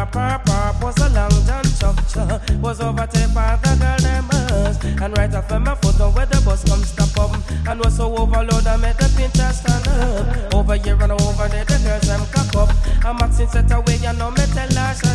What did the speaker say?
pop was a long John Chuck was overtaken by the girl them us. And right off my foot on where the bus come stop up. And was so overload I made the pincher stand up. Over here and over there the girls them cock up. And Maxine set away and now me tell her